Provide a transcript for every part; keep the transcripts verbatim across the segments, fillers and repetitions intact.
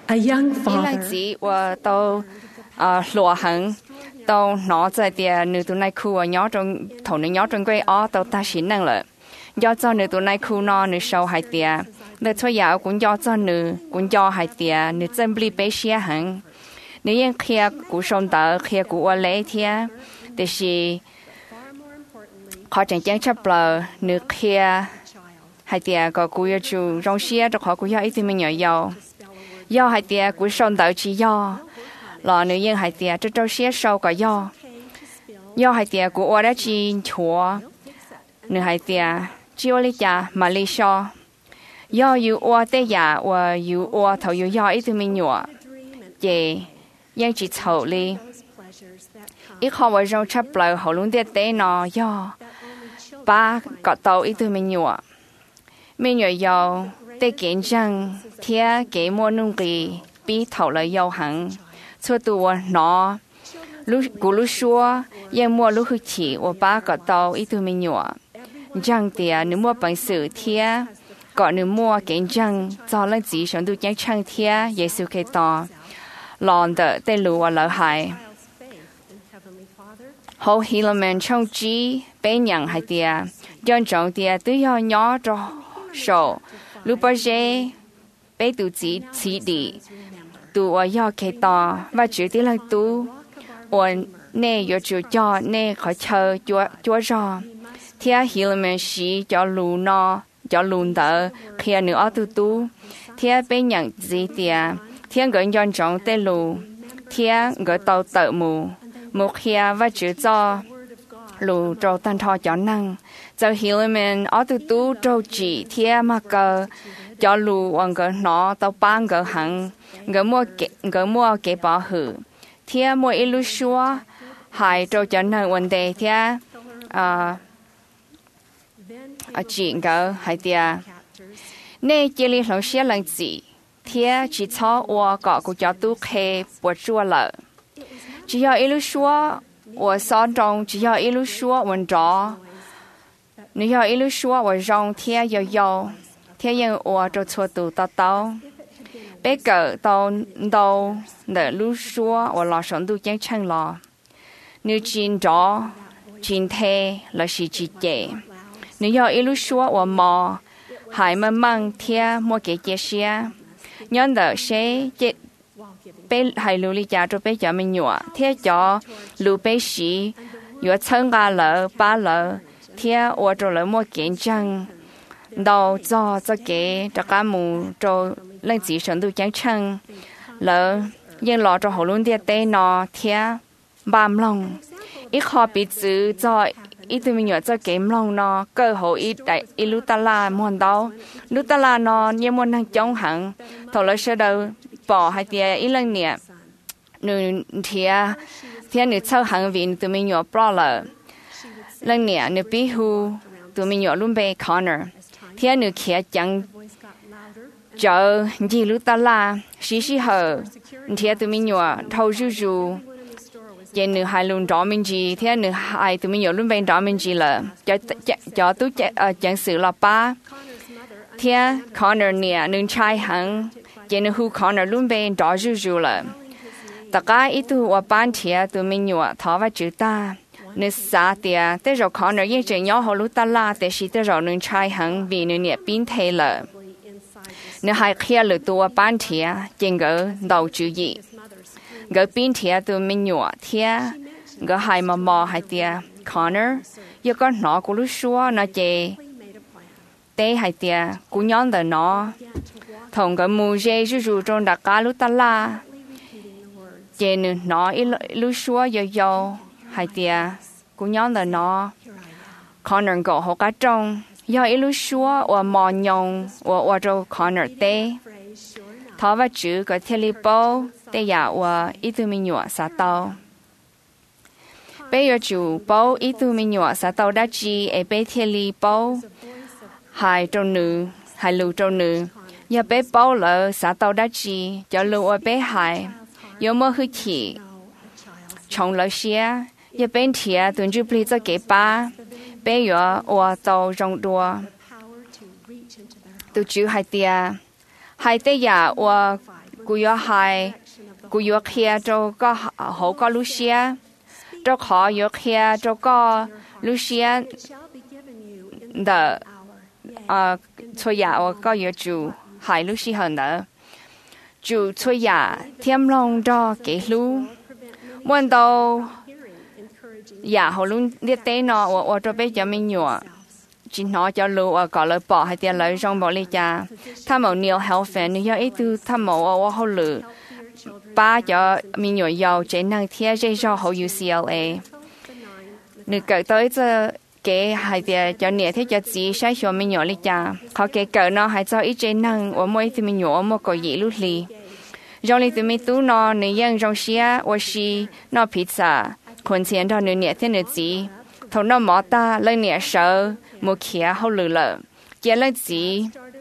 A young 伊来 father 子我都呃罗恒都攞在啲女都內褲啊，nhỏ trong thầu nữ nhỏ trong quay ó都ta xin năng lợi. Do cho nữ tụ này khu nó nữ sâu hai tia, nữ thôi dạo cũng do cho nữ cũng do hai tia, nữ chân bì bế xia hẳn. Nữ yên kia cũng sông tờ kia cũng ở lễ thia, để xì khó chẳng chẳng chấp lờ nữ kia hai tia có cũng yêu chủ rong xia cho họ cũng do ít thì mình nhỏ giàu. Do hai tia cũng sông tờ chỉ do, lò nữ yên hai tia cho trâu xia sâu có do. Do hai tia cũng ở đó chỉ chùa, nữ hai tia chiếu lý cha mà lý so do yêu ô tê giả và yêu ô thầu yêu do ít mình nhỏ chị nhưng chỉ thầu lý ít họ vào trong chấp lời họ luôn tiết tế nó do ba có tàu ít mình nhỏ mình nhỏ giàu tê kiến rằng thia kế mua nông kỳ bí thầu lời giàu hẳn cho tù nó lúc cú lúc xua nhưng mua lúc chỉ và ba có tàu ít mình nhỏ rằng tia nếu mua bằng sự thia có nếu mua kiến rằng cho lên chỉ sống được những trang thia Giêsu Kitô lòng đỡ tê lù và lợi hại hậu hi là mình trong trí bé nhận hai tia dân trọng tia tự do nhỏ cho sổ lúc bây giờ bé tu chỉ chỉ đi tu ở do Kitô và chữ tiếng là tu ở nè yo chữ cho nè khỏi chờ chúa chúa cho thia hiểu mình sĩ cho lù no cho lùn đỡ khi nữa tu tu thia bên nhận gì tia thia gọi nhân trọng tê lù thia gọi tàu tự mù một khi và chữ cho lù trâu tan thọ cho năng cho hiểu mình ở tu tu trâu chỉ thia mà cờ cho lù hoàng gọi nó tàu ban gọi hẳn gọi mua gọi mua cái bảo hử thia mua ilu xua hai trâu cho năng vấn đề thia à à chuyện cái hay tia nên chỉ li lâu xia lần gì thia chỉ cho我搞个叫都开不做了只要一路说我手中只要一路说文章你要一路说我让天要要天因我就错读到到别个到到的路说我老上都讲成了你真着真太了是直接你要一路说我冇，还慢慢听莫给解释，nhân的谁这被还努力家做被叫们nhỏ，贴叫路被洗，有层个了八了，贴我做了莫见证，到做做给这个木做冷子上都讲成，了因老做喉咙的带呢贴八龙，一靠鼻子做。ít tụi mình nhớ cho kiếm lòng nó cơ hội ít đại ít lúc ta la muốn đâu lúc ta la nó như muốn hàng chống hẳn thầu lấy sơ đầu bỏ hai tia ít lần nè nữ thia thia nữ sau hàng vì tụi mình nhớ bỏ lợ lần nè nữ bí hu tụi mình nhớ luôn về Connor thia nữ kia chẳng chờ gì lúc ta la xí xí hờ thia tụi mình nhớ thâu ru ru giờ nữ hai luôn rõ mình gì thế nữ hai tụi mình nhiều luôn bên rõ mình gì là cho cho tôi chẳng sự là ba thế Connor nè nữ trai hẳn giờ nữ hu Connor luôn bên rõ rù rù là tất cả ít tu ở ban thế tụi mình nhiều thọ và chữ ta nữ xa tia thế rồi Connor yên chỉ nhỏ hồ lúc ta la thế chỉ thế rồi nữ trai hẳn vì nữ nè biến thế là nữ hai kia lựa tu ở ban thế chừng ở đầu chữ gì gỡ pin thia tụi mình nhỏ thia gỡ hai mà mò hai tia Connor giờ con nó của lúc xưa nó chê tê hai tia của nhóm đời nó thòng gỡ mù dê rú rú trong đặc cá lúc ta la chê nữa nó ít lúc xưa giờ giờ hai tia của nhóm đời nó Connor gỡ hồ cá trong giờ ít lúc xưa và mò nhông và và cho Connor tê thọ và chữ gỡ theo li bao tê ya và ít tụi mình nhỏ sát tàu. Bây giờ chủ bao ít tụi mình nhỏ sát tàu đã chỉ ở bên thiên lý bao hai trong nữ hai lưu trong nữ. Giờ bên bao lỡ sát tàu đã chỉ cho lưu ở bên hai. Giờ mới hư chỉ trong lỡ xia. Giờ bên thiệt tuần trước bây giờ cái ba. Bây giờ ở tàu rong đua. Tụi chú hai tia hai tê ya và cú yo hai cú yo kia cho có hậu có Lucia cho khó yo kia cho có Lucia the à thôi ya tôi có yo chủ hai Lucia hơn nữa chủ thôi ya thêm lòng cho cái lu muốn đâu ya hậu luôn biết thế nó tôi tôi cho bé cho mình nhỏ chỉ nói cho lu ở có lời bỏ hay tiền lời trong bỏ đi cha tham mạo nhiều health fan nhiều ít tu tham mạo ở hậu lử ba cho mình nhỏ giàu chế năng thiết chế cho hậu u C L A nếu cỡ tới giờ cái hay tiền cho nhẹ thế cho chỉ sai cho mình nhỏ đi cha họ cái cỡ nó hay cho ít chế năng ở mỗi thì mình nhỏ một cái gì lúc li trong li thì mình tu nó nếu yang trong xia ở xí nó pizza còn tiền cho nếu nhẹ thế nếu gì thầu nó mỏ ta lên nhẹ sợ một kia hậu lử lợ chỉ lên gì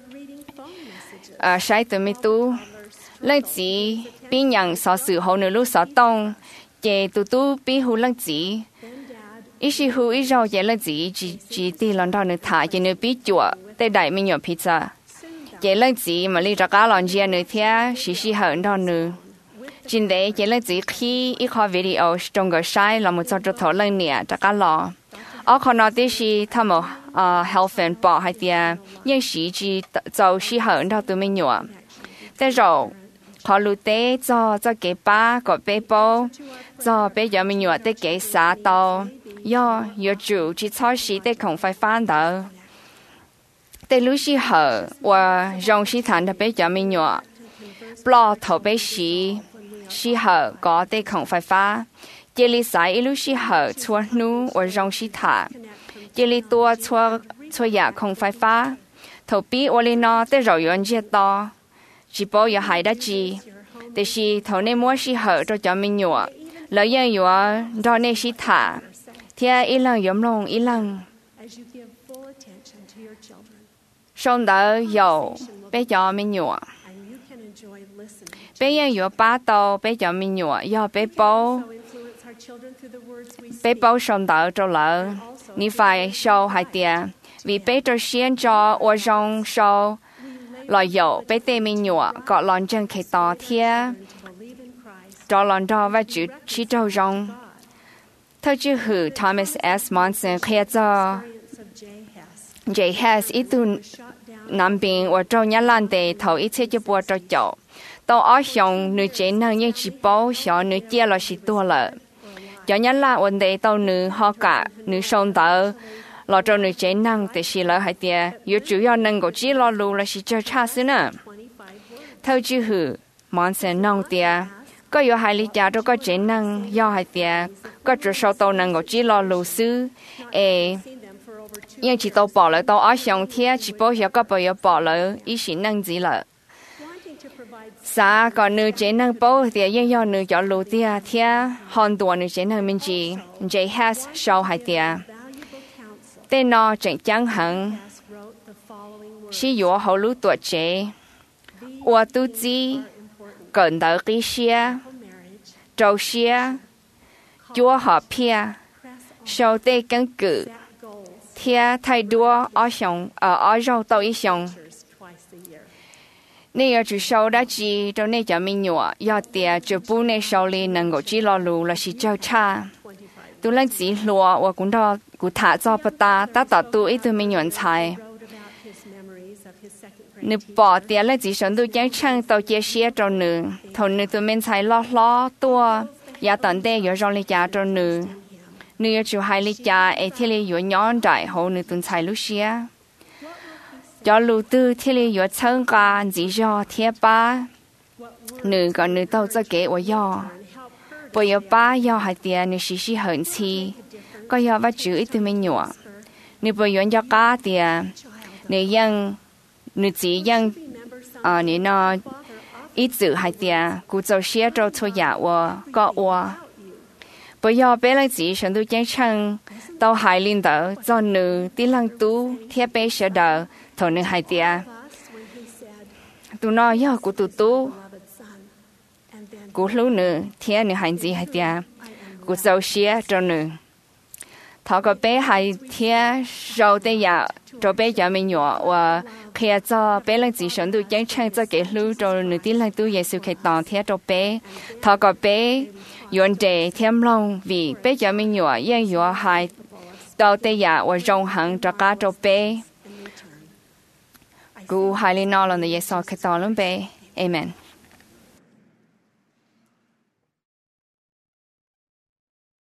à sai từ mình tu lên gì bên nhận sở sự hậu nửa lúc sở đông chỉ tu tu bên hữu lên gì ít khi hữu ít rau chỉ lên gì chỉ chỉ đi lần đầu nửa thả chỉ nửa bên chuột để đại mình nhỏ pizza chỉ lên gì mà đi ra cá lần gì nửa thia xí xí hơn đó nửa chính đấy chỉ lên gì khi ít khó video trong cái sai là một số chỗ thấu lên nhẹ ra cá lò ở còn nói tới gì tham mộ health and bảo hay tiền nhưng sĩ chỉ giàu sĩ hơn đó tụi mình nhỏ thế rồi họ lưu tế cho cho cái ba có bé bao cho bé giờ mình nhỏ tới cái xã tàu do do chủ chỉ cho sĩ để không phải phản đó để lúc sĩ hở và dùng sĩ thành để bé giờ mình nhỏ bỏ thầu bé sĩ sĩ hở có để không phải phá chỉ lý giải lúc sĩ hở chua nu và dùng sĩ thả chỉ lý tua chua chua giả không phải phá thầu bí và lý nó để rồi yon chết to chỉ bảo有害的gì但是头内摸是好就叫mình nhỏ lợi dụng有đó nên sĩ thả thì ít lần yếm lòng ít lần xong đó有bé叫mình nhỏ béยัง有八道bé叫mình nhỏ要bé包bé bao xong đó cho lỡ你phải show hai tiền vì bé cho xuyên cho ở trong show lại dầu bé tê mình nhỏ có lần chân khi to thia cho lần đó và chữ chỉ trâu rong theo chữ hử Thomas S. Monson khi cho J. Hess ít tu nằm bên ở trong nhà lan đề thầu ít chế cho bùa cho chậu tao ở trong nữ chế năng nhưng chỉ bảo nhỏ nữ chia là chỉ tua lợ cho nhà lan vấn đề tao nữ họ cả nữ sông tao lo cho nữ chế năng để xí lỡ hai tiền, yếu chủ yếu năng của chỉ lo lù là xí cho cha xí nữa. Theo chữ hử, món sen nông tiền, có yếu hai lý giá cho có chế năng, yếu hai tiền, có chủ sau tàu năng của chỉ lo lù xứ, ê, nhưng chỉ tàu bỏ lỡ tàu ở xong thiên chỉ bảo hiểu có bảo yếu bỏ lỡ, ý xí năng gì lỡ. Sa còn nữ chế năng bảo tiền nhưng yếu nữ cho lù tiền thiên, hoàn toàn nữ chế năng mình chỉ, J. Hess sau hai tiền. Tên nó chẳng chẳng hẳn sử dụng hậu lưu tuổi trẻ và tu trí cần đỡ cái xe trâu xe chúa họ phía sau đây căn cứ theo thay đua ở xong ở ở rau tàu ý xong nếu chủ sau đã chỉ cho nên cho mình nhỏ do tiền cho bố nên sau này năng够chỉ lo lù là chỉ cho cha tôi lấy chỉ lúa và cũng đó cũng thả cho bà ta ta tạo tu ít tôi mình nhận sai nếu bỏ tiền lấy chỉ sống tôi chẳng chăng tàu chia sẻ cho nữ thầu nữ tôi mình sai lo lo tua ya tận đây có trong lý gia cho nữ nữ chủ hai lý gia ấy thì lý có nhón đại hậu nữ tôi sai lúc xưa cho lưu tư thì lý có chân cả chỉ cho thiết ba nữ còn nữ tàu cho kế của yo bây giờ ba yo hai tiền nữ xí xí hận chi có yo vắt chữ ít từ mình nhỏ nữ bây giờ cho cá tiền nữ yang nữ chỉ yang à nữ nó ít chữ hai tiền cú cho xé cho thôi giả wa có wa bây giờ bé lại chỉ xem tôi chẳng chăng tao hai linh đỡ cho nữ tí lăng tu thiết bé sẽ đỡ thầu nữ hai tiền tụi nó yo cú tu tu cú lú nữ thiết nữ hành gì hai tiền cú cho xé cho nữ thọ có bé hai thiết rau tây giả cho bé giờ mình nhỏ và khi cho bé lần chỉ sống được chân chân cho cái lưu rồi nửa tiếng lần tu Giêsu khi tòng thế cho bé thọ có bé yuan đề thêm lòng vì bé cho mình nhỏ yên nhỏ hai đầu tây ya và rong hàng cho cả cho bé cú hai linh nó là người Giêsu khi tòng luôn bé amen